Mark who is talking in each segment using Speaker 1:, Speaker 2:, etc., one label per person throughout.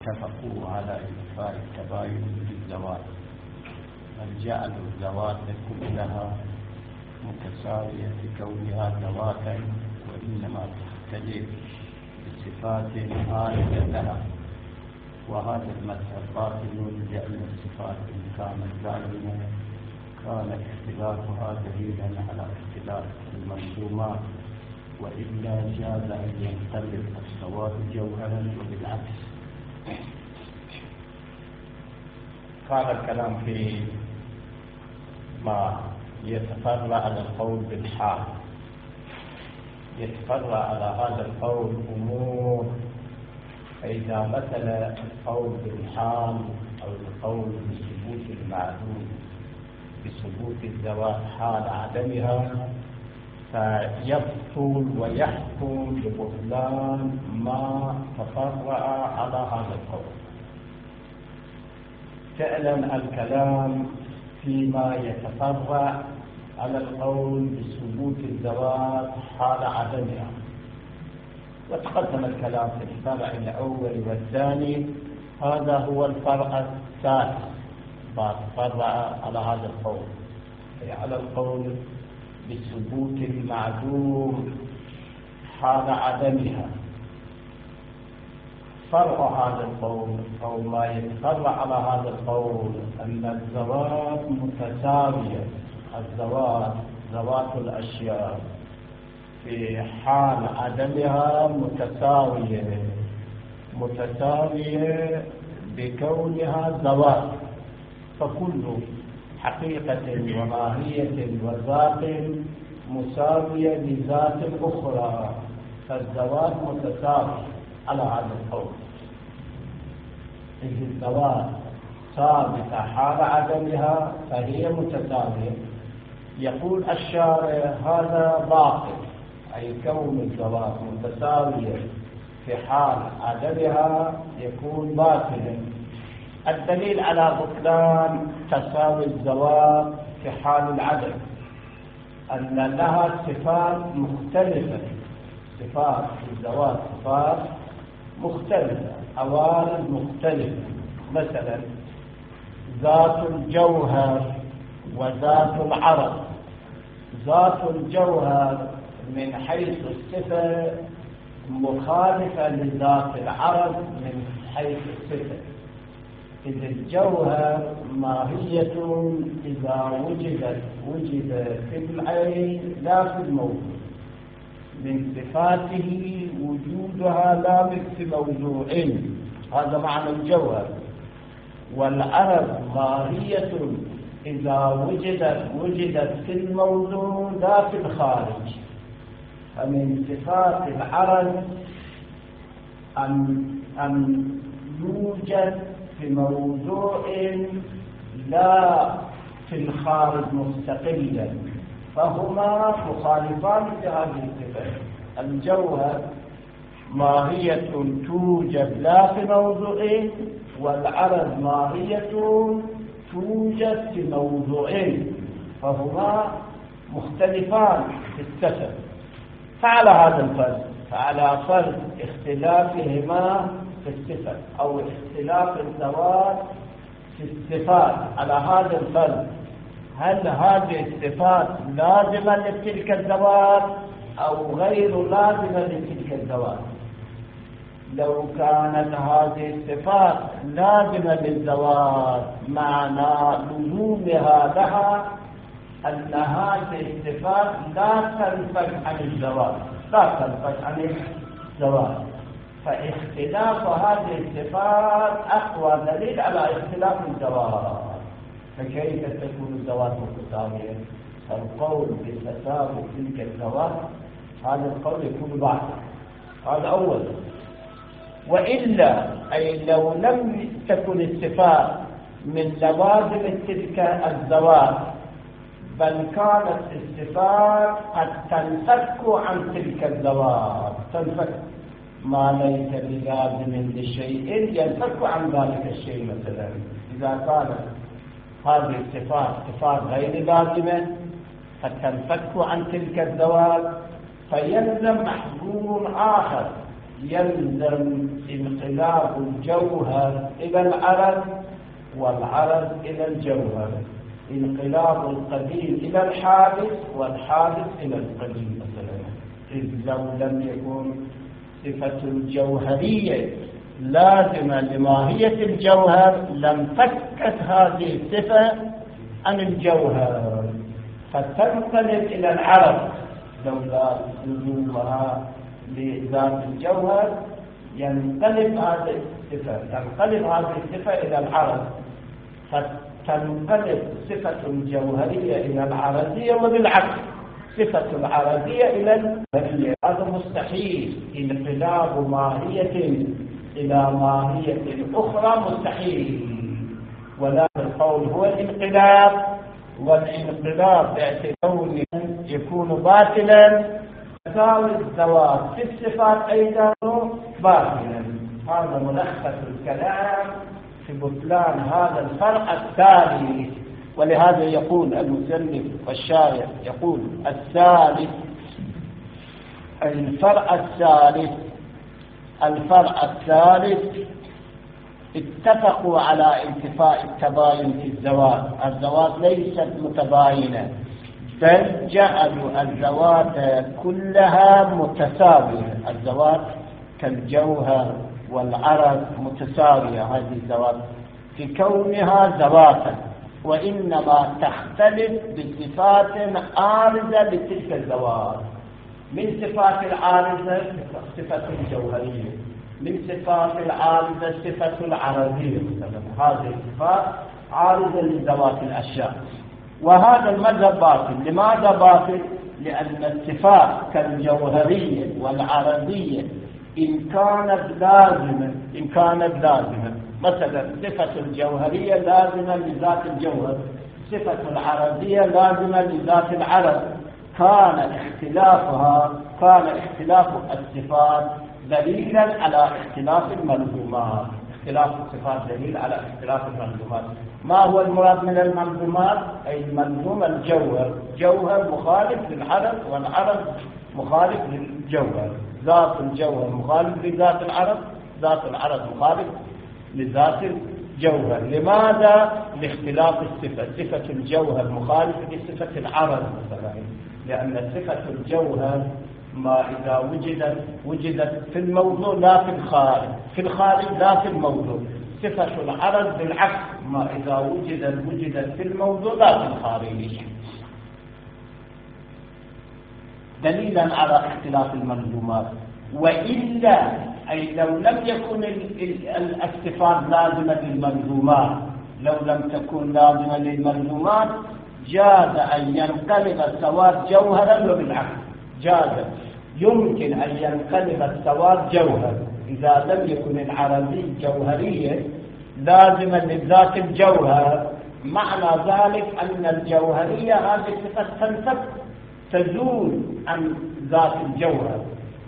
Speaker 1: اتفقوا على إنفاء التباين بالزوات، بل جعلوا الذوات كلها متساوية بكونها ذواتا، وإنما تختلف بصفات عارضة لها. وهذا المذهب باطل، لأن الصفات إن كانت لازمة كان اختلافها دليلا على اختلاف الملزومات، وإلا جاز أن ينقلب السواد جوهرا وبالعكس. هذا الكلام في ما يتفرع على القول بالحال. يتفرع على هذا القول أمور، فإذا مثل القول بالحال أو القول بثبوت المعدوم بثبوت الذوات حال عدمها، فيبطل ويحكم ببطلان ما تفرع على هذا القول. فعلا الكلام فيما يتفرع على القول بثبوت الذوات حال عدمها، وتقدم الكلام في الفرع الأول والثاني. هذا هو الفرع الثالث ما تفرع على هذا القول، أي على القول بثبوت المعدوم حال عدمها. فرع هذا القول أو ما يتفرع على هذا القول أن الذوات متساوية، الذوات ذوات الأشياء في حال عدمها متساوية بكونها ذوات، فكل حقيقة وماهية وذات مساوية لذات أخرى، فالذوات متساوية على هذا القول. إذ الذوات ثابتة حال عدمها فهي متساوية. يقول الشارع هذا باطل، أي كون الذوات متساوية في حال عدمها يكون باطلا. الدليل على بطلان تساوي الذوات في حال العدم أن لها صفات مختلفة، صفات الذوات صفات مختلفة، عوارض مختلفة. مثلا ذات الجوهر وذات العرض. ذات الجوهر من حيث الصفة مخالفة لذات العرض من حيث الصفة. إذ الجوهر ماهية إذا وجد في العين لا في الموجود، من صفاته وجودها لا في موضوع، هذا معنى الجوهر. والعرض ماهية إذا وجدت في الموضوع لا في الخارج، فمن صفات العرض أن يوجد في موضوع لا في الخارج مستقلا، فهما مخالفان لهذه الصفة. الجوهر ماهية توجد لا في موضوع، والعرض ماهية توجد في موضوعين، فهما مختلفان في الصفة. فعلى هذا الفرق، فعلى فرق اختلافهما في الصفة أو اختلاف الذوات في الصفات، على هذا الفرق هل هذه الصفات لازمة لتلك الذوات أو غير لازمة لتلك الذوات؟ لو كانت هذه الصفات لازمة للذوات معنى لزومها لها أن هذه الصفات لا تنفك عن الذوات، فاختلاف هذه الصفات أقوى دليل على اختلاف الذوات. فكيف تكون الذوات متساوية؟ القول بتساوي تلك الذوات هذا القول يكون باطل. هذا أول. وإلا أي لو لم تكن الصفات من لوازم تلك الذوات، بل كانت الصفات قد تنفك عن تلك الذوات، تنفك ما ليس بلازم لشيء ينفك عن ذلك الشيء. مثلا إذا كانت هذه الصفات صفات غير لازمة قد تنفك عن تلك الذوات، فيلزم محظور آخر يلزم انقلاب الجوهر إلى العرض والعرض إلى الجوهر، انقلاب القديم إلى الحادث والحادث إلى القديم مثلا. إذ لو لم يكن صفة الجوهرية لازمة لماهية الجوهر لم فكت هذه الصفة عن الجوهر فتنقلب إلى العرض لولا لزومها لذات الجوهر. تنقلب هذه الصفة إلى العرض فتنقلب صفة الجوهرية إلى العرضية وبالعكس صفة العرضية إلى الجوهرية. هذا مستحيل، انقلاب ماهية إلى ماهية أخرى مستحيل، ولا القول هو الانقلاب، والانقلاب باعتباره يكون باطلا تساوي الذوات في الصفات أيضا باطلا. هذا ملخص الكلام في بطلان هذا الفرع الثالث. ولهذا يقول المسلم والشارع يقول الثالث الفرع الثالث اتفقوا على انتفاء التباين في الذوات. الذوات ليست متباينة بل جعلوا الذوات كلها متساوية. الذوات كالجوهر والعرض متساوية هذه الذوات في كونها ذواتا، وإنما تختلف بصفات عارضة لتلك الذوات. من صفات العارضة صفة الجوهرية، من صفات العارضة صفة العرضية مثلا. هذه الصفات عارضة لذوات الأشياء. وهذا المذهب باطل. لماذا باطل؟ لأن الصفات كالجوهرية والعرضية إن كانت لازمة مثلا صفة الجوهرية لازمة لذات الجوهر، صفة العرضية لازمة لذات العرض، كان اختلاف الصفات دليلا على اختلاف الملزومات. اختلاف الصفات دليل على اختلاف الملزومات. ما هو المراد من الملزومات؟ أي الملزوم الجوهر، جوهر مخالف للعرض والعرض مخالف للجوهر، ذات الجوهر مخالف لذات العرض، ذات العرض مخالف لذات الجوهر. لماذا؟ لاختلاف الصفة. صفة الجوهر مخالف لصفة العرض مثلا، لأن صفة الجوهر ما إذا وجدت في الموضوع لا في الخارج، في الخارج لا في الموضوع. صفة العرض بالعكس، ما إذا وجدت في الموضوع لا في الخارج، دليلا على اختلاف الملزومات. وإلا أي لو لم يكن الصفات لازمة للملزومات، لو لم تكن لازمة للملزومات جاز أن ينقلب السواد جوهرا، وبالعكس جاز يمكن أن ينقلب السواد جوهر إذا لم يكن العرضي جوهرية لازما لذات الجوهر. معنى ذلك أن الجوهرية هذه الصفة تنفك تزول عن ذات الجوهر،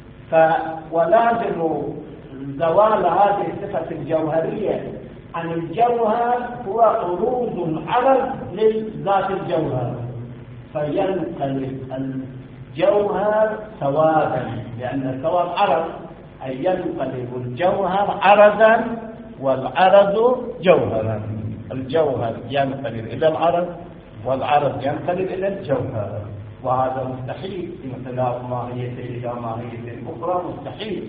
Speaker 1: ولازم زوال هذه الصفة الجوهرية عن الجوهر هو عروض العرض لذات الجوهر، فينقلب الجوهر سوادا، لأن السواد عرض، أي ينقلب الجوهر عرضا والعرض جوهرا. الجوهر ينقلب إلى العرض والعرض ينقلب إلى الجوهر، وهذا مستحيل. انقلاب ماهية إلى ماهية أخرى مستحيل.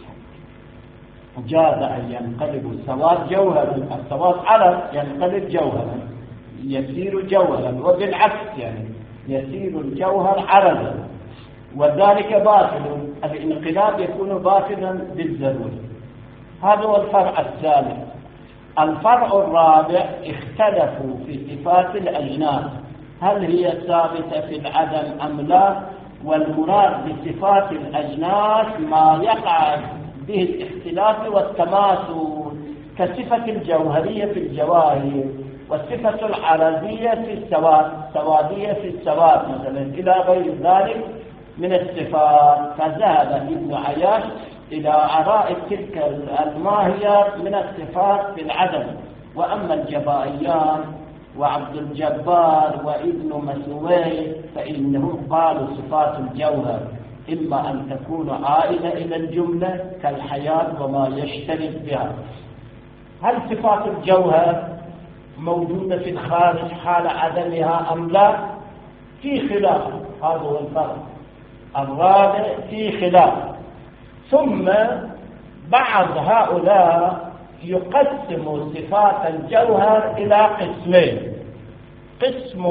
Speaker 1: جاز أن ينقلب السواد جوهرا، السواد عرض ينقلب جوهرا، يصير جوهرا، وبالعكس يعني يصير الجوهر عرضا، وذلك باطل. الانقلاب يكون باطلا بالضرورة. هذا هو الفرع الثالث. الفرع الرابع اختلفوا في صفات الأجناس، هل هي ثابتة في العدم أم لا؟ والمراد بصفات الأجناس ما يقع به الاختلاف والتماثل، كصفة الجوهرية في الجواهر، والصفة العرضية في السواد، السوادية في السواد مثلا، إلى غير ذلك من الصفات. فذهب ابن عياش إلى عراء تلك الماهيات من الصفات في العدم. وأما الجبائيان وعبد الجبار وابن مسوي فإنهم قالوا صفات الجوهر إما أن تكون عائدة إلى الجملة كالحياة وما يشترك بها. هل صفات الجوهر موجودة في الخارج حال عدمها أم لا؟ في خلاف، هذا هو الفرق الرابع، في خلاف. ثم بعض هؤلاء يقسم صفات الجوهر إلى قسمين: قسم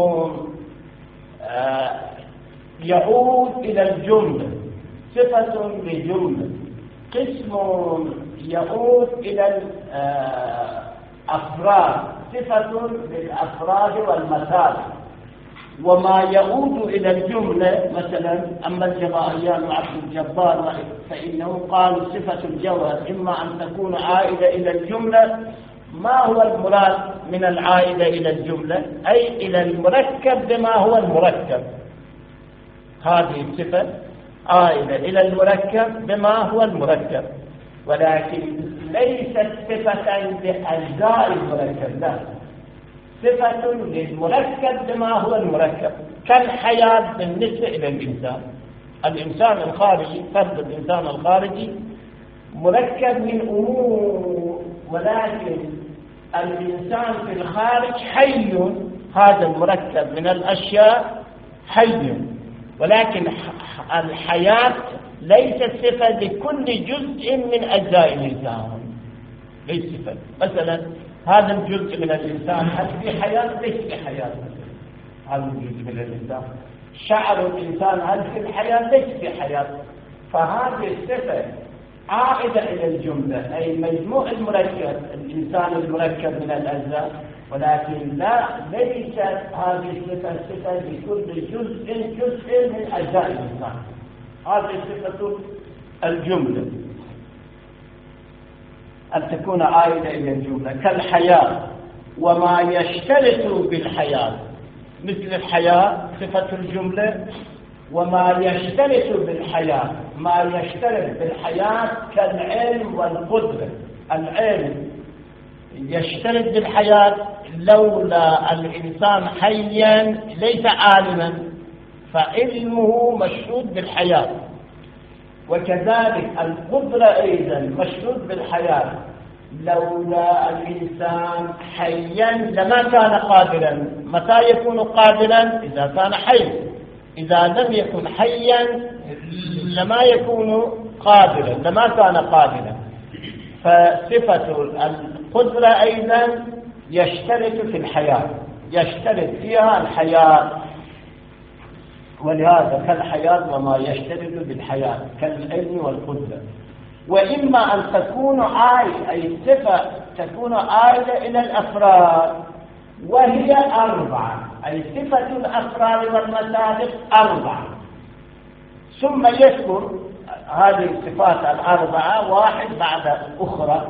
Speaker 1: يعود إلى الجملة صفة لجملة، قسم يعود إلى الأفراد صفة للأفراد والمثال. وما يعود إلى الجملة مثلا أما الجبائيان وعبد الجبار فإنه قال صفة الجوهر إما أن تكون عائدة إلى الجملة. ما هو المراد من العائدة إلى الجملة؟ أي إلى المركب بما هو المركب. هذه الصفة عائدة إلى المركب بما هو المركب، ولكن ليست صفة لأجزاء المركب، لا، صفة للمركب بما هو المركب، كالحياة بالنسبة إلى الإنسان. الإنسان الخارجي، فرد الإنسان الخارجي مركب من أمور، ولكن الإنسان في الخارج حي، هذا المركب من الأشياء حي، ولكن الحياة ليست صفة لكل جزء من أجزاء الإنسان، ليس صفة. مثلا هذا الجزء من الإنسان هل في حياة؟ ليس في حياة. هذا الجزء من الإنسان، شعر الإنسان هل في الحياة؟ ليس في حياة. فهذه الصفة عائدة إلى الجملة، أي مجموع المركب، الإنسان المركب من الأجزاء، ولكن لا، ليست هذه الصفة صفة لكل جزء من أجزاء الإنسان. هذه صفة الجملة أن تكون عائدة إلى الجملة كالحياة وما يشترك بالحياة، مثل الحياة صفة الجملة، وما يشترك بالحياة، ما يشترك بالحياة كالعلم والقدرة. العلم يشترك بالحياة، لولا الإنسان حيا ليس عالما، فعلمه مشهود بالحياة. وكذلك القدرة أيضا مشهود بالحياة، لولا الإنسان حيا لما كان قادرا. متى يكون قادرا؟ إذا كان حي. إذا لم يكن حيا لما يكون قادرا، لما كان قادرا. فصفة القدرة أيضا يشترك في الحياة، يشترك فيها الحياة، ولهذا كالحياة وما يشترك بالحياة كالعلم والقدرة. وإما أن تكون عائدة، أي صفة تكون عائدة إلى الأفراد، وهي 4، أي صفة الأفراد والمسالك 4. ثم يذكر هذه الصفات 4 واحد بعد أخرى.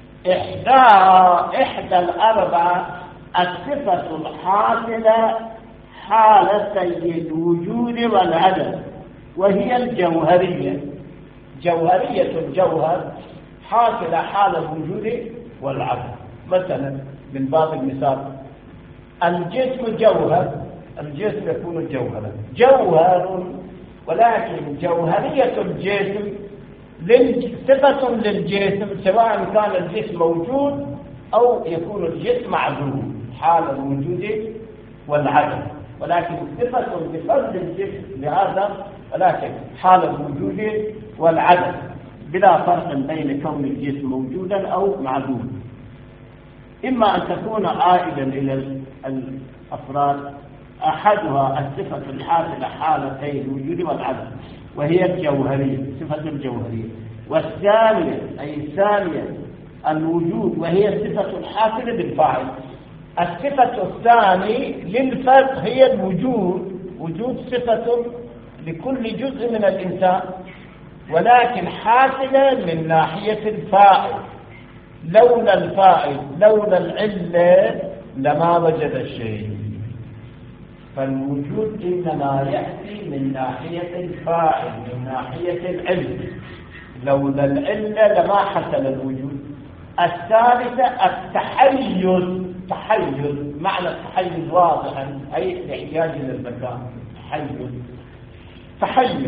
Speaker 1: إحدى 4 الصفة الحاصلة حالتي الوجود والعدم، وهي الجوهرية. جوهرية الجوهر حاصلة حال الوجود والعدم. مثلا من باب المثال، الجسم جوهر، الجسم يكون جوهرا، جوهر، ولكن جوهرية الجسم صفة للجسم، سواء كان الجسم موجود أو يكون الجسم معدوم حال الوجود والعدم، ولكن صفة بفرد الجسم لهذا، ولكن حال الوجود والعدم بلا فرق بين كون الجسم موجودا أو معدوم. إما أن تكون عائدا إلى الأفراد، أحدها الصفة الحاصلة حالتي الوجود والعدم، وهي الجوهرية، صفة الجوهرية. والثانية أي الثانية الوجود، وهي الصفة الحاصلة بالفاعل. الصفة الثانية للفرد هي الوجود، وجود صفة لكل جزء من الإنسان، ولكن حاصلة من ناحية الفاعل. لولا الفاعل، لولا العلة لما وجد الشيء. فالوجود إنما يأتي من ناحية الفاعل، من ناحية العلم. لولا العلة لما حصل الوجود. الثالثة التحيز، تحيز، معنى التحيز واضحا أي الاحتياج إلى المكان، تحيز.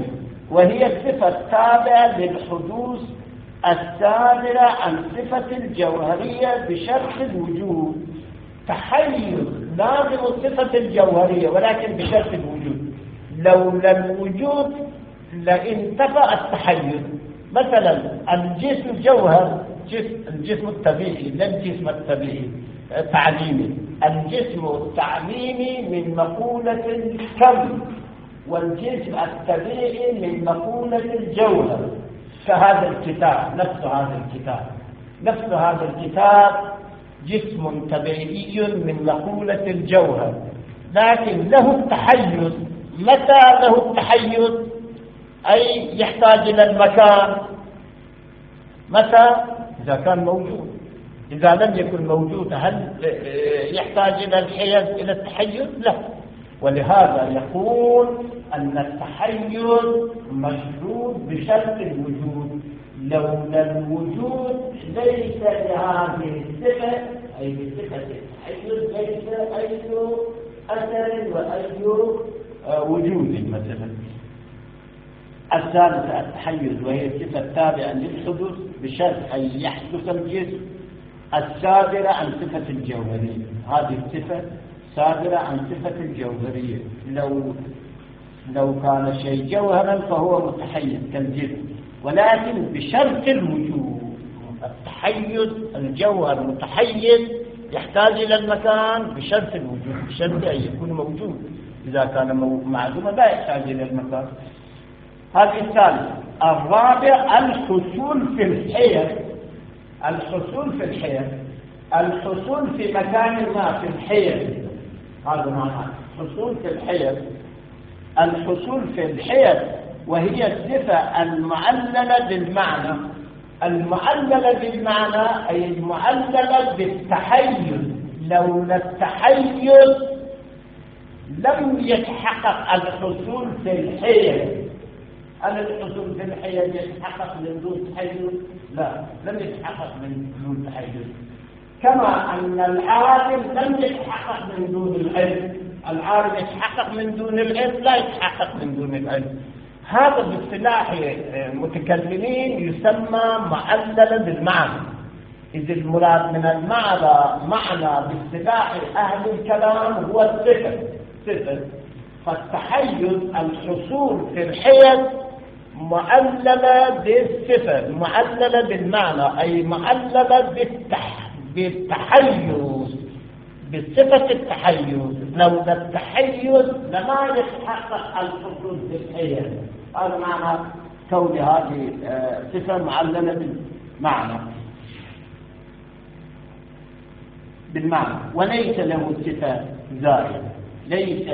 Speaker 1: وهي الصفة التابعة للحدوث الصادرة عن صفة الجوهرية بشرط الوجود. تحيز لازم الصفة الجوهرية ولكن بشرط الوجود. لولا الوجود لانتفى التحيز. مثلا الجسم جوهر، الجسم الطبيعي لا الجسم الطبيعي التعليمي. الجسم التعليمي من مقولة الكم، والجسم الطبيعي من مقولة الجوهر. كهذا الكتاب، نفس هذا الكتاب جسم طبيعي من مقولة الجوهر، لكن له التحيز. متى له التحيز؟ أي يحتاج إلى المكان. متى؟ إذا كان موجود. إذا لم يكن موجود هل يحتاج إلى الحيز إلى التحيز؟ لا. ولهذا يقول أن التحيز مشروط بشرط الوجود. لولا الوجود ليس لهذه الصفة، أي بصفة التحيز، ليس أي أثر وأي وجود. مثلا الثالثة التحيز، وهي الصفة التابعة للحدوث بشرط أن يحدث الجسم الصادرة عن صفة الجوهرية. هذه الصفة صادرة عن صفة الجوهرية. لو كان شيء جوهرا فهو متحيز كالجسم، ولكن بشرط الوجود. التحيز الجوهر متحيز يحتاج إلى المكان بشرط الوجود، بشرط أن يكون موجود. إذا كان معدوما لا يحتاج إلى المكان. هذه الثالثة. الرابع الحصول في الحيز. الحصول في مكان ما في الحيز. هذا معنى الحصول في الحيز. الحصول في الحيز وهي الصفة المعللة بالمعنى. المعللة بالمعنى أي المعللة بالتحيز. لولا التحيز لم يتحقق الحصول في الحيز. هل الحصول في الحيز يتحقق من دون تحيز؟ لا، لم يتحقق من دون تحيز. كما أن العالم لم يتحقق من دون العلم. العالم يتحقق من دون العلم، لا يتحقق من دون العلم. هذا باصطلاح المتكلمين يسمى معللا بالمعنى. إذ المراد من المعنى معنى باصطلاح أهل الكلام هو الصفة. فالتحيز الحصول في الحيز معللة بالصفة، معللة بالمعنى، أي معللة بالتحيز، بصفة التحيز. لولا التحيز لما يتحقق الحصول في الحيز. هذا معنى كون هذه صفة معللة بالمعنى، وليس له صفة زائدة. ليس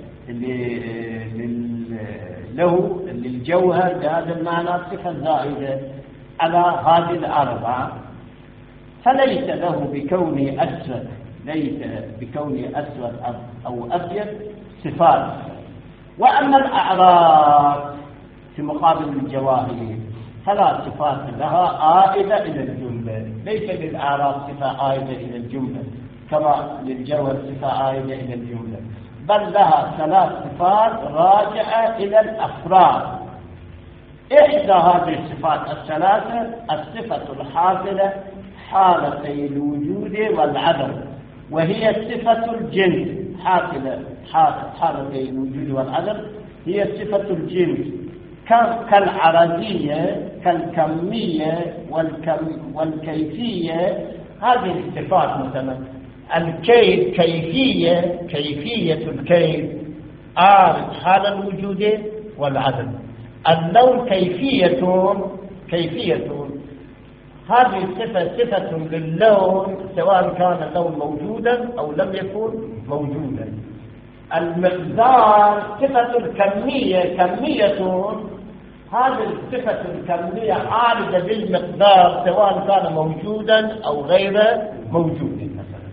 Speaker 1: له للجوهر بهذا المعنى صفة زائدة على هذه الأربعة. فليس له بكونه أسود، ليس بكونه أسود أو أبيض صفات. وأما الأعراض في مقابل الجواهر فلا صفات لها عائدة إلى الجملة. ليس للأعراض صفة عائدة إلى الجملة كما للجوهر صفة عائدة إلى الجملة، بل لها 3 صفات راجعة إلى الأفراد. إحدى هذه الصفات ال3 الصفة الحاصلة حالتي الوجود والعدم، وهي صفة الجنس. حالتي الوجود والعدم هي صفة الجنس، كالعرضية، كالكمية والكيفية. هذه الصفات مثلا الكيف، كيفية الكيف عارض حال الوجود والعدم. اللون كيفية هذه صفة للون سواء كان اللون موجودا أو لم يكن موجودا. المقدار صفة الكمية، هذه الصفة الكمية عارضة بالمقدار سواء كان موجودا أو غير موجود. مثلا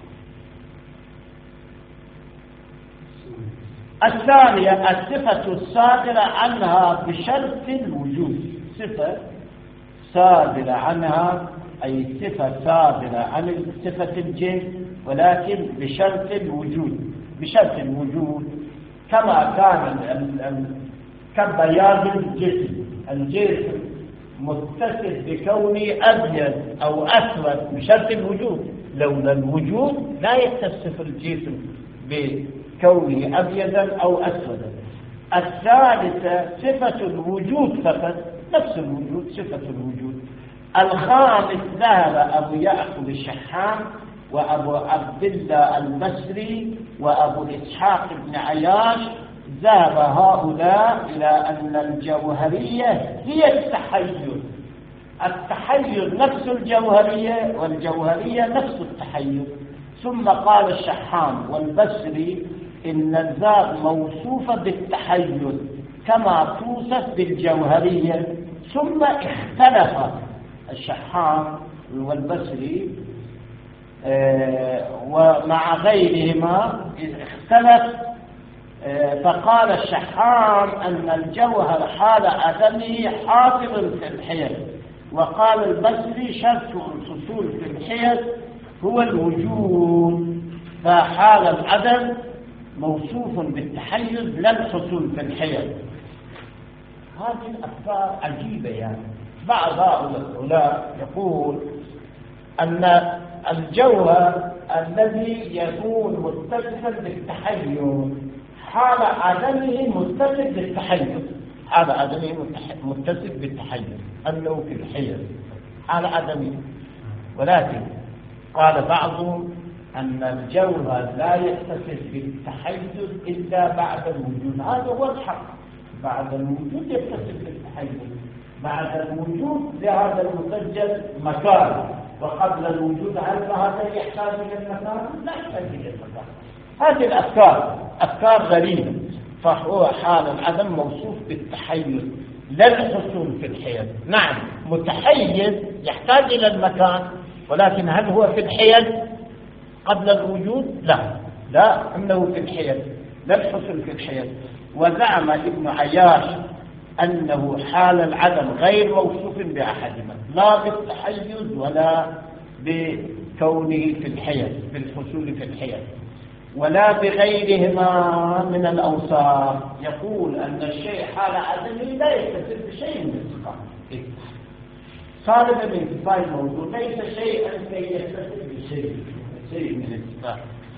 Speaker 1: الثانية الصفة الصادرة عنها بشرط الوجود. صفة صادرة عنها أي صفة صادرة عن صفة الجنس ولكن بشرط الوجود. كما كان كبياض الجسم. الجسم متصف بكونه أبيض أو أسود بشرط الوجود، لولا الوجود لا يتصف الجسم بكونه أبيضا أو أسودا. الثالثة صفة الوجود فقط، نفس الوجود صفة الوجود. الخامس ذهب أبو يعقوب الشحام وأبو عبد الله البصري وأبو إسحاق بن عياش، ذهب هؤلاء إلى أن الجوهرية هي التحيز. التحيز نفس الجوهرية والجوهرية نفس التحيز. ثم قال الشحام والبصري إن الذات موصوفة بالتحيز كما توصف بالجوهرية. ثم اختلف الشحام والبصري ومع غيرهما اختلف، فقال الشحام أن الجوهر حال عدمه حاصل في الحيز، وقال البصري شرط الحصول في الحيز هو الوجود، فحال العدم موصوف بالتحيز لا الحصول في الحيز. هذه الأفكار عجيبة يعني. بعض هؤلاء يقول أن الجوهر الذي يكون متصفا بالتحيز حال عدمه متصف بالتحيز، حال عدمه متصف بالتحيز أنه في الحيز حال عدمه. ولكن قال بعضهم أن الجوهر لا يتصف بالتحيز إلا بعد الوجود. هذا هو الحق، بعد الوجود يتصف بالتحيز. بعد الوجود لهذا المسجل مكان، وقبل الوجود هل هذا يحتاج إلى المكان؟ لا يحتاج إلى المكان. هذه الأفكار أفكار غريبة. فهو حال العدم موصوف بالتحيز لا الحصول في الحيز. نعم متحيز يحتاج إلى المكان، ولكن هل هو في الحيز قبل الوجود؟ لا أنه في الحيز لا الحصول في الحيز. وزعم ابن عياش أنه حال العدم غير موصوف بأحدهما، لا بالتحيز ولا بكونه في الحيز بالحصول في الحيز ولا بغيرهما من الأوصاف. يقول أن الشيء حال عدمه لا يتصف بشيء من الصفات. صالب من صفات الموجود ليس شيئا كي يتصف بشيء من الصفات.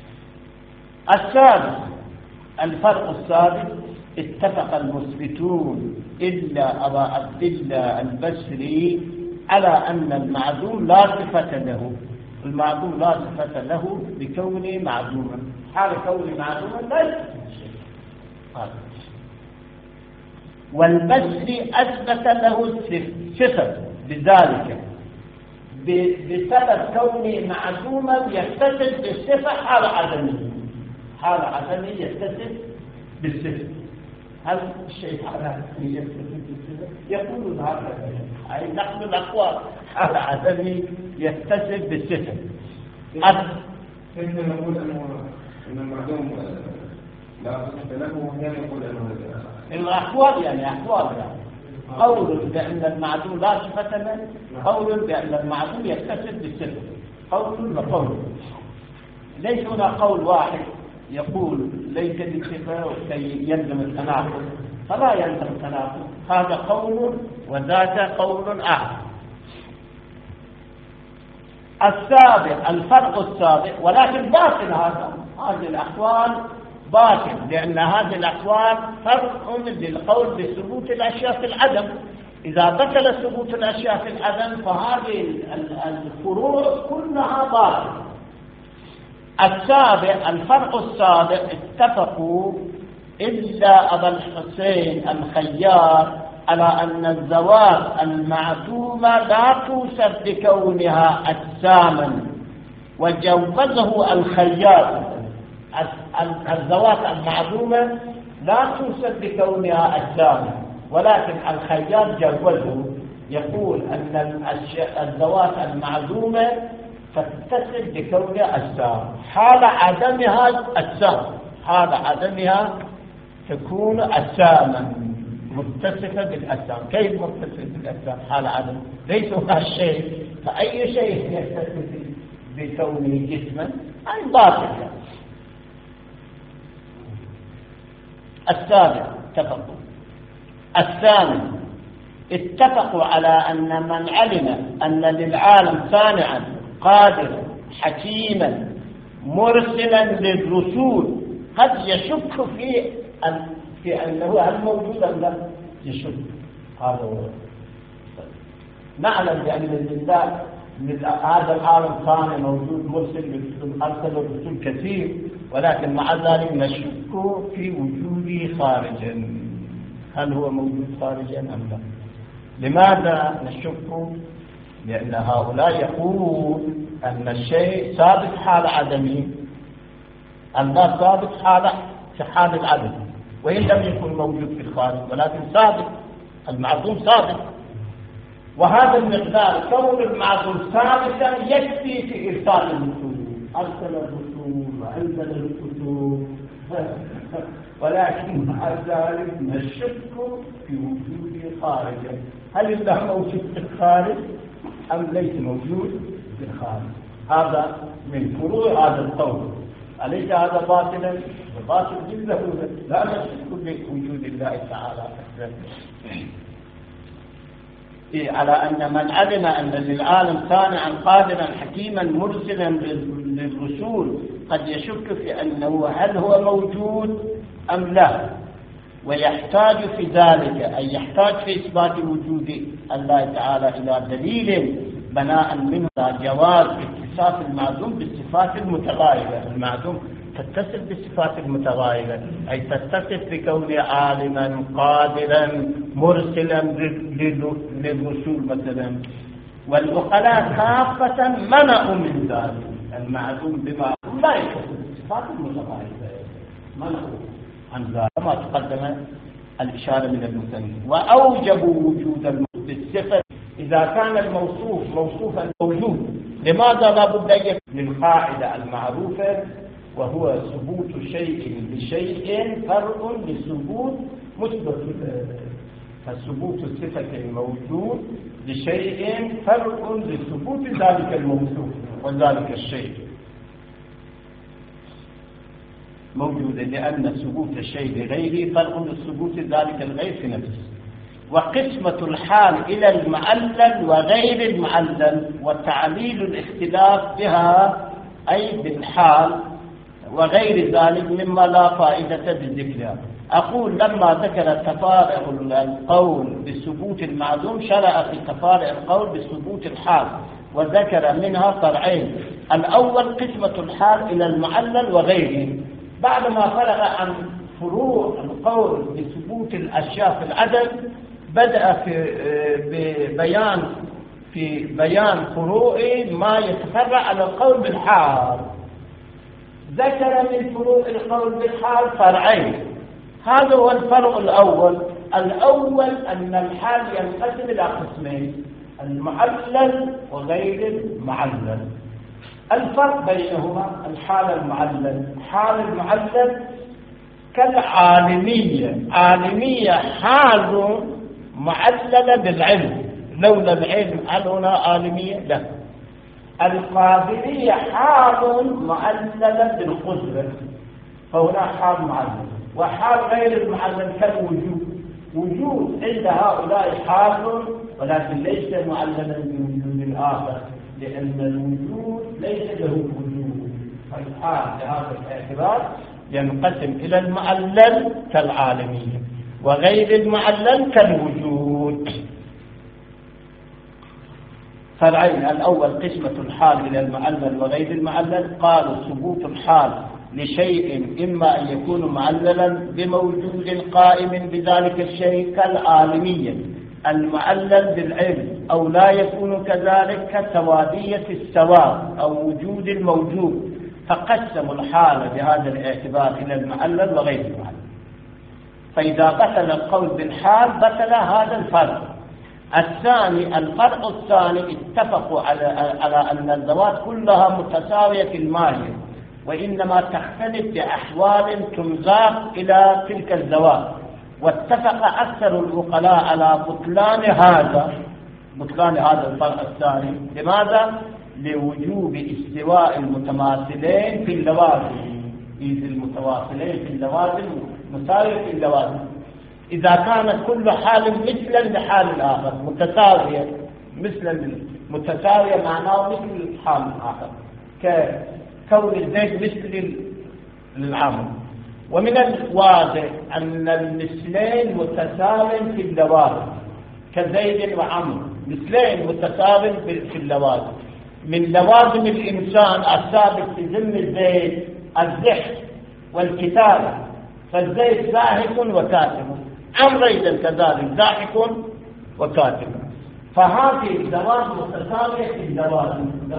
Speaker 1: السادس الفرق السادس، اتفق المثبتون إلا أبا عبد الله البصري على أن المعدوم لا صفة له. المعدوم لا صفة له بكونه معدوما، حال كونه معدوما لا يصفه شيء. والبصري أثبت له الصفة بذلك بسبب كونه معدوما يتصف بالصفة حال عدمه. حال عدمه يتصف بالصفة. هل الشيء حال عدمه يتصف بالصفة؟ يقولون هذا، أي نحن الأقوال حال عدمه يتصف بالصفة.
Speaker 2: كيف نقول أن المعدوم لا صفة له وهي يقول أنه
Speaker 1: الأقوال يعني قول بأن المعدوم لا صفة له، قول بأن المعدوم يتصف بالصفة، قول وقول. ليس هنا قول واحد يقول ليس بالصفة كي يلزم التناقض، فلا يلزم التناقض. هذا قول وذاك قول آخر. السابق الفرق السابق، ولكن باطل هذه الأقوال باطل، لأن هذه الأقوال فرق للقول بثبوت الأشياء في العدم. إذا بطل ثبوت الأشياء في العدم فهذه الفروع كلها باطل. السابق الفرق السابق، اتفقوا إلا أبا الحسين الخيار على أن الذوات المعدومة لا توصف بكونها أجساما، وجوزه الخيار. الذوات المعدومة لا توصف بكونها أجساما، ولكن الخيار جوزه، يقول أن الذوات المعدومة تتصف بكونها أجسام، حال عدمها أجسام، حال عدمها تكون أجساما متصفة بالأجسام. كيف متصفة بالأجسام حال عدم؟ ليس هذا الشيء، فأي شيء يتصف بكونه جسما أي باطل. السابع اتفقوا الثاني اتفقوا على أن من علم أن للعالم صانعا قادرا حكيما مرسلا للرسول قد يشك في أنه هل موجود أم لا يشك. هذا هو. نعلم بأن لله هذا العالم صانع موجود مرسل أرسل الرسل كثير، ولكن مع ذلك نشك في وجوده خارجا. هل هو موجود خارجا أم لا؟ لماذا نشك؟ لأن هؤلاء يقول أن الشيء ثابت حال عدمه، الله ثابت في حال العدم، وإن لم يكن موجود في الخارج ولكن ثابت، المعدوم ثابت. وهذا المقدار كون المعدوم ثابتا يكفي في إرسال الرسول. أرسل الرسول وأنزل الكتب، ولكن مع ذلك نشك في وجوده خارجا. هل الله موجود في الخارج أم ليس موجود في الخارج؟ هذا من فروع هذا القول. أليس هذا باطلا؟ باطل جدا. لا نشك بوجود الله تعالى على أن من علم أن للعالم صانعا قادرا حكيما مرسلا للرسول قد يشك في أنه هل هو موجود أم لا، ويحتاج في ذلك أي يحتاج في إثبات وجود الله تعالى إلى دليل بناء منه جواز اتصاف المعدوم بالصفات المتغايرة. المعدوم تتصف بالصفات المتغايرة، أي تتصف بكونه عالما قادرا مرسلا للرسول مثلا. والعقلاء كافة منعوا من ذلك المعدوم بما لا يتصف بالصفات المتغايرة، منعوا عن ذلك كما تقدم الإشارة من المثنى. وأوجبوا وجود الصفة إذا كان الموصوف موصوفا موجود. لماذا لا بد أن يكون للقاعدة المعروفة، وهو ثبوت شيء لشيء فرع لثبوت مثبت. فثبوت الصفة الموجود لشيء فرع لثبوت ذلك الموصوف، وذلك الشيء موجود لأن ثبوت الشيء لغيره فرع لثبوت ذلك الغير في نفسه. وقسمة الحال إلى المعلل وغير المعلل وتعليل الاختلاف بها أي بالحال وغير ذلك مما لا فائدة بذكرها. أقول لما ذكر تفارع القول بثبوت المعدوم شرع في تفارع القول بثبوت الحال، وذكر منها فرعين. الأول قسمة الحال إلى المعلل وغيره. بعدما فرغ عن فروع القول بثبوت الأشياء في العدم بدأ في بيان فروع ما يتفرع على القول بالحال. ذكر من فروع القول بالحال فرعين. هذا هو الفرع الأول. الأول أن الحال ينقسم إلى قسمين: المعلل وغير المعلل. الفرق بينهما الحال المعلل. حال المعلل كالعالمية. عالمية حال معللة بالعلم، لولا العلم هل هنا عالمية؟ لا. القادرية حال معللة بالقدرة، فهنا حال معلل. وحال غير المعلل كالوجود. وجود عند هؤلاء حال ولكن ليس معللا بوجود الآخر، لأن الوجود ليس له وجود. فالحال بهذا الاعتبار ينقسم إلى المعلل كالعالمية وغير المعلل كالوجود. فرعين: الأول قسمة الحال إلى المعلل وغير المعلل. قالوا ثبوت الحال لشيء إما أن يكون معللا بموجود قائم بذلك الشيء كالعالمية المعلل بالعلم، أو لا يكون كذلك كسوادية السواد أو وجود الموجود. فقسموا الحال بهذا الاعتبار إلى المعلل وغير المعلل. فإذا بطل القول بالحال بطل هذا الفرق. الثاني، الفرق الثاني، اتفقوا على أن الذوات كلها متساوية في الماهية، وإنما تختلف بأحوال تمزاق إلى تلك الذوات. واتفق أكثر العقلاء على بطلان هذا الفرق الثاني. لماذا؟ لوجوب استواء المتماثلين في اللوازم. إذ المتواصلين في اللوازم مساوية في اللوازم. إذا كانت كل حال مثلا لحال الآخر متساوية، مثلا متساوية معناه مثل الحال الآخر، ككون الزيد مثل العمرو. ومن الواضح أن المثلين متساوين في اللوازم، كزيد وعمرو مثلين متساوين في اللوازم. من لوازم الإنسان الثابت في ذم الزيد الزحف والكتابة، فالزيد زاحف وكاتب، عمرو أيضا كذلك زاحف وكاتب. فهذه الزواج متساوية في اللوازم. لو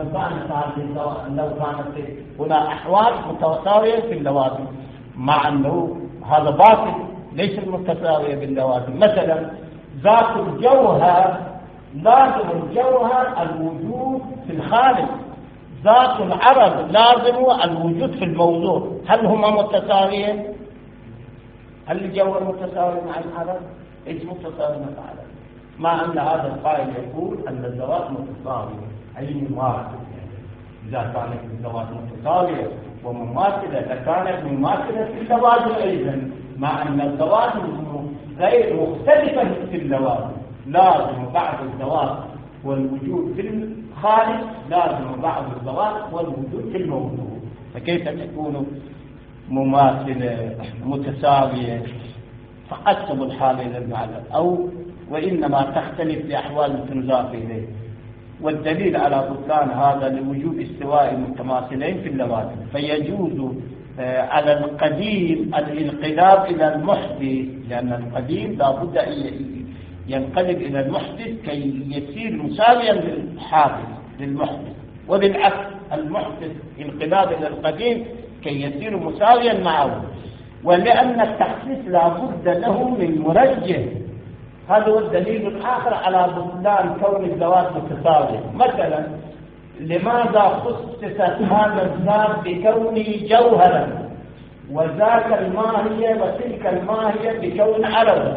Speaker 1: كانت هنا أحوال متساوية في اللوازم، مع أنه هذا باطل، ليس المتساوية باللوازم. مثلا ذات الجوهر لازم الجوهر الوجود في الخالق، ذات العرض لازم الوجود في الموضوع. هل هما متساويين؟ هل الجوهر متساوي مع العرض؟ ليس متساوي مع العرض، مع أن هذا القائل يقول أن الذوات متساوية أي مماثلة. إذا كانت الذوات متساوية ومماثلة لكانت مماثلة في اللوازم أيضا، مع أن الذوات غير مختلفة في اللوازم. لازم بعض الذوات والوجود في الخالق، لازم بعض الذوات والوجود في الموضوع. فكيف تكون مماثلة متساوية فقسم الحال إلى المعنى، أو وإنما تختلف لأحوال تنظر إليه. والدليل على بطلان هذا لوجوب استواء المتماثلين في اللوازم، فيجوز على القديم الانقلاب إلى المحدث، لأن القديم لا بد أن ينقلب إلى المحدث كي يصير مساويا للحادث للمحدث، وبالعكس المحدث انقلاب إلى القديم كي يصير مساويا معه. ولأن التخصيص لا بد له من مرجح. هذا هو الدليل الآخر على بطلان كون الذوات متساوية. مثلا لماذا خصصت هذا الذات بكونه جوهرا وذاك الماهية وتلك الماهية بكون عرضا؟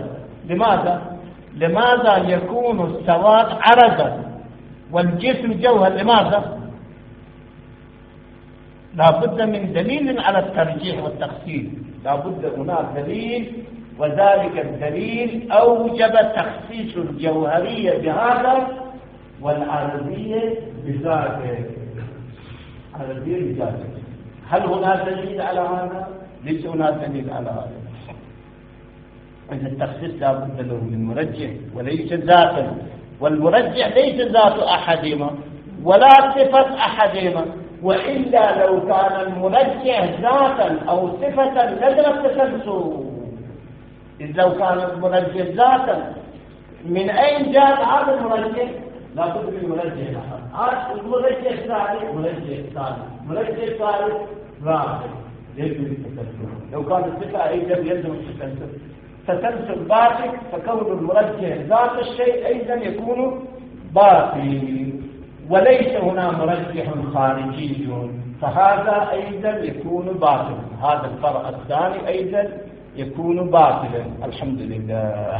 Speaker 1: لماذا يكون السواد عرضا والجسم جوهر؟ لماذا؟ لا بد من دليل على الترجيح والتخصيص، لا بد هناك دليل، وذلك الدليل أوجب تخصيص الجوهرية بهذا والعرضية بذاته. هل هناك دليل على هذا؟ ليس هناك دليل على هذا. إذا التخصيص لا بد له من مرجح وليس ذاتا، والمرجح ليس ذات أحدهما ولا صفة أحدهما، وإلا لو كان المرجح ذاتا أو صفة لدى التسلسل. إذ لو كان المرجح ذاتا من أين جاء هذا المرجح؟ لا بد من مرجح آخر. المرجح ثالث، مرجح ثالث رابع، يلزم التسلسل. لو كان الصفة أيضا يلزم التسلسل، تسلسل باطل، فكون المرجح ذات الشيء أيضا يكون باطل، وليس هنا مرجح خارجي، فهذا أيضا يكون باطلا. هذا الفرع الثاني أيضا يكون باطلا. الحمد لله.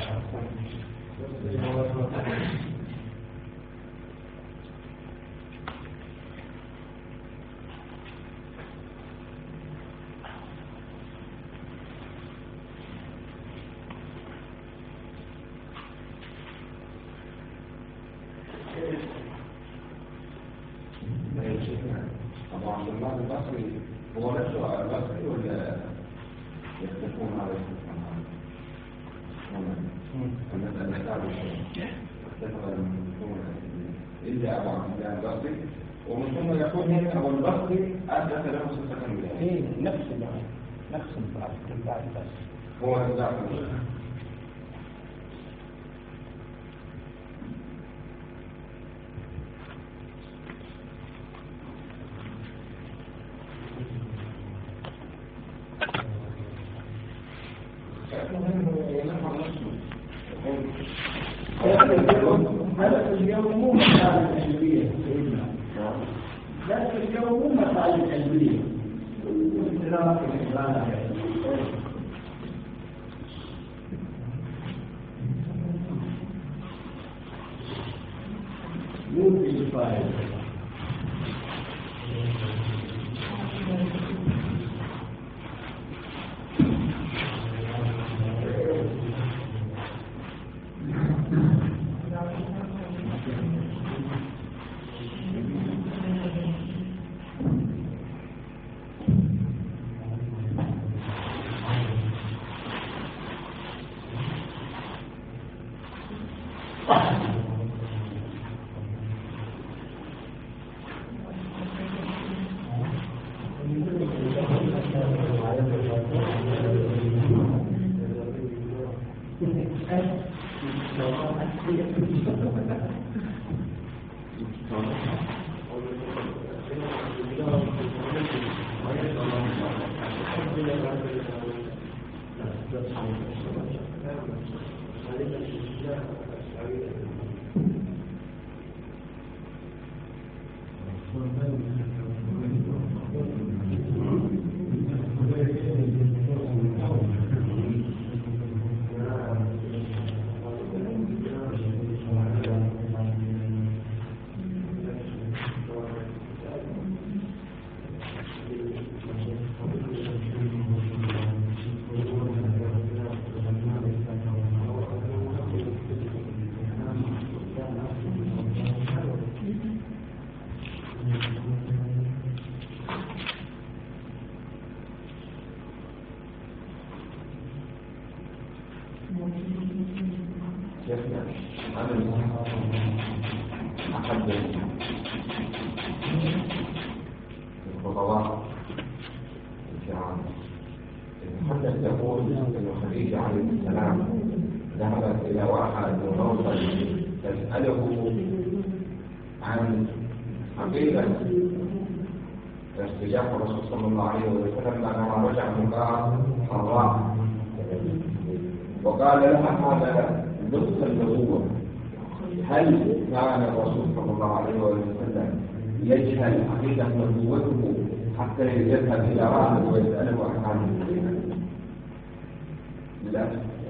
Speaker 2: طبعا المعنى البصري هو نفسه البصري ولا يختلفون على المسألة تعب الشيء اختلف المسلمون إلا أبو عبد الله البصري، ومن ثم يقول هنا أبو البصري أثبت له صفة الله.
Speaker 1: نفس البعض
Speaker 2: هو الزعم.
Speaker 1: هذا اليوم مو مسائل علمية سيدنا، ذلك اليوم مو مسائل علمية واختلاف الإخوان. مو في الفائدة.
Speaker 2: الخطوات حتى تقول أن خديجة عليه السلام ذهبت إلى واحد ونوصل تسأله عن حقيقة ارتجاع الرسول صلى الله عليه وسلم لما رجع من غار حراء، وقال لها هذا نصف النبوة. هل كان الرسول صلى الله عليه وسلم يجهل حقيقة نبوته حتى يذهب إلى راهب ويسأله عن لا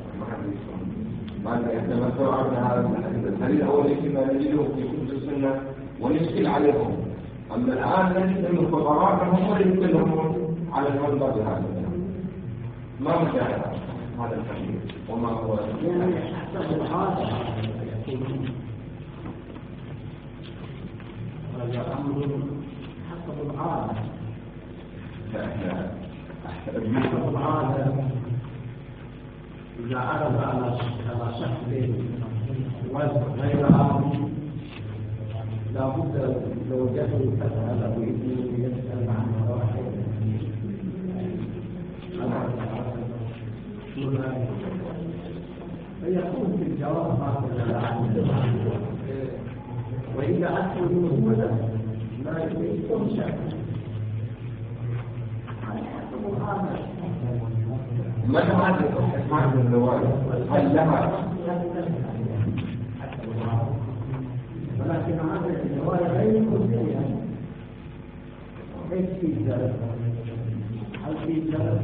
Speaker 2: ما احنا عرفنا هذا الحديث الأول كما نجده في كتب السنة ونشكل عليهم. أما الآن نجد أن الخبراء هم اللي يتكلمون على المنبر بهذا ما مشاهد هذا الحديث وما هو
Speaker 1: هذا أمر حسب العادة. حسب العادة إذا عرض على شكل غيرها لابد لو جاءوا تسأل ويقول يسأل عن واحد فيكون في الجواب هكذا عنه، وإذا أكل موجودة لا يكون شك.
Speaker 2: ما هذه هذه الرواية هل لها؟
Speaker 1: ولكن هذه الرواية غير كلية. ليس في ذلك. هل في ذلك؟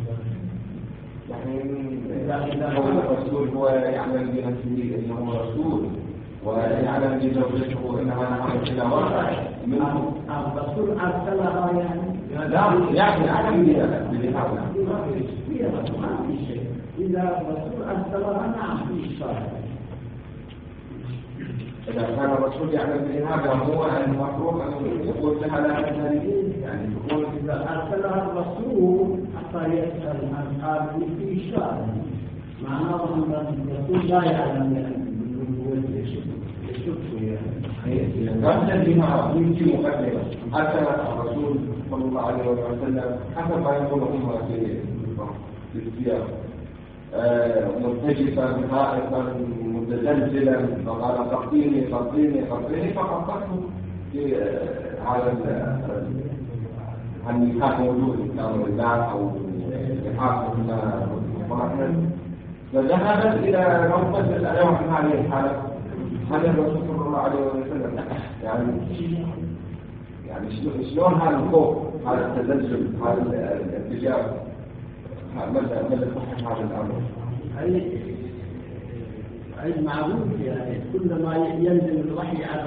Speaker 2: يعني هو الرسول هو يعلم بنفسه انه رسول ويعلم بزوجته انها نعمت الى واقع منه.
Speaker 1: الرسول ارسلها يعني
Speaker 2: لا يعني يعلم بهذا
Speaker 1: ما في شيء. اذا الرسول ارسلها نعم في اشاره.
Speaker 2: إذا كان الرسول يعلم بهذا هو المفروض أن يقول لها لا تنهي، يعني يقول
Speaker 1: إذا أرسلها الرسول حتى يسأل عن هذه في إشارة، معناه أن الرسول لا يعلم بالنبوة
Speaker 2: قبل الجماعة يمكن مقدمة حتى الرسول صلى الله عليه وسلم حسب ما يقول هم في السياق مرتجفا خائفا متزلزلا فقال قطيني فقطته في هذا النكاح موجود كان الرجال او لحاق فذهبت الى نوبه الالوان في هذه الحاله. هذا الرسول صلى الله عليه وسلم يعني شلون هذا الخوف هذا التزلزل هذا الاتجاه ماذا صحح هذا الامر؟
Speaker 1: أي معروف يعني كلما ينزل الوحي على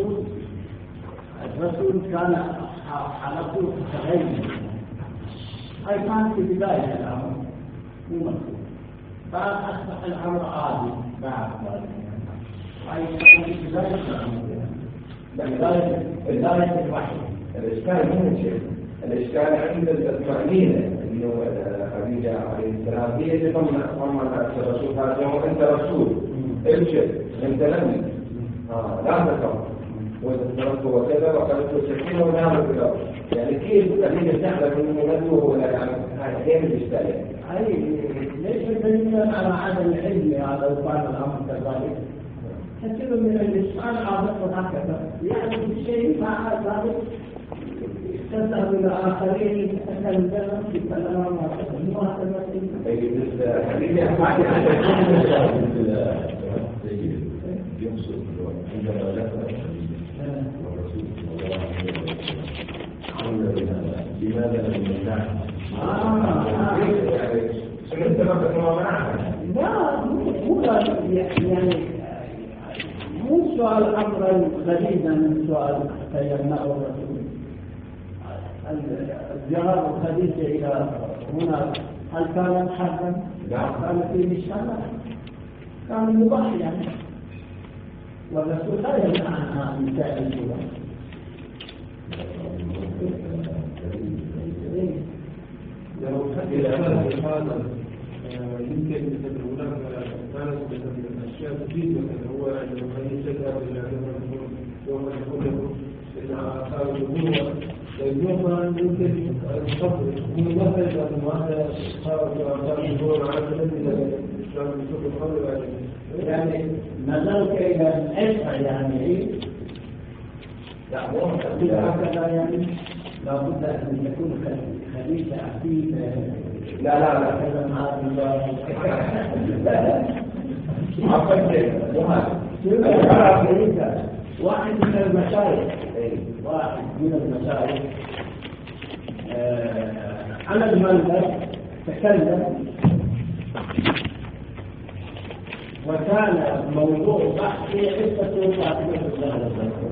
Speaker 1: الرسول كان حالته تتغير. أي كان في بداية الأمر مو مكتوب، فأصبح الأمر عادي بعد ذلك. أي كان في بداية الأمر بداية الوحي.
Speaker 2: الإشكال مو شيء، الإشكال عند الطمأنينة إنه خديجة عليه السلام هي اللي طمأنت الرسول قالت له أنت رسول ابشر أنت نبي لا تكفر وذكرته وكذا وقالت السكينة ونام الكلام يعني كيف الذين تعلم أنه نبيه ولا يعلم هذا غير الإشكالية
Speaker 1: أي ليس دليلا على عدم العلم لو كان الأمر كذلك كثير من الإسلام عادة هكذا يعني الشيء مع ذلك تذهب إلى آخرين يتكلم في كلام وهكذا
Speaker 2: يقصد عندما ذكر الرسول صلى الله عليه وسلم لماذا لم يمنعه؟ سمعت ما منعها؟
Speaker 1: لا مو يعني مو سؤال أمرا غريبا من سؤال يمنعه الرسول الزيارة الخديجة إلى هنا هل كان حرا؟ كان فيه مشكلة؟ كان مباح يعني والرسول لا يمنع عنها من فعل الجوع.
Speaker 3: لو حكي هذا يمكن أن هناك كانت من الأشياء كثيرة هو أنه يتذهب إلى يوم يقول إذا صار الجمهور اليوم يمكن الصبر من مثل هذا صار الجمهور على سبيل
Speaker 1: يعني نظرك إلى العشق يعني هكذا يعني لابد أن يكون خليفة عفيفة
Speaker 2: لا
Speaker 1: كذا مع الله واحد من المشايخ على المنبر تكلم وكان موضوع بحثي قصة فاطمة الزهراء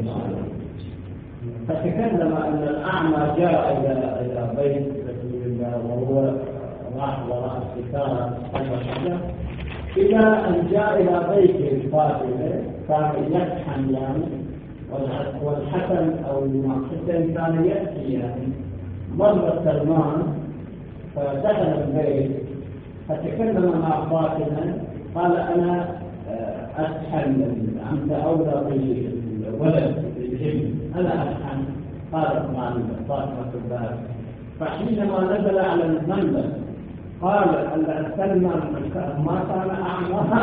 Speaker 1: فتكلم أن الأعمى جاء إلى بيت رسول الله وهو راح وراء الستارة إلى أن جاء إلى بيت فاطمة كان يطحن يعني والحسن أو الحسين كان يأتي يعني مر سلمان فدخل البيت فتكلم مع فاطمة قال أنا أطحن أنت أولى بالولد بالابن أنا أطحن قالت مع فاطمة الباب فحينما نزل على المنبر قال سلمان ما كان أعمى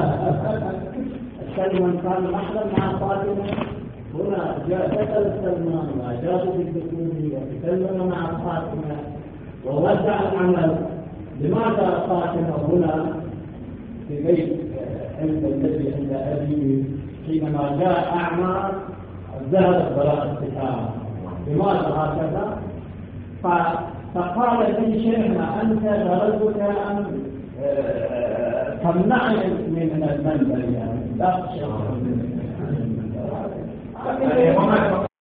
Speaker 1: سلمان كان محرم مع فاطمة هنا دخل سلمان وأجاب بالدخول وتكلم مع فاطمة ووزع العمل لماذا فاطمة هنا في بيت الذي عند أبيه حينما جاء أعمى ذهبت براءة الستارة لماذا هكذا؟ فقال لي شيخنا أنت غرضك أن تمنعني من المنبر يعني لا تشرح من المنبر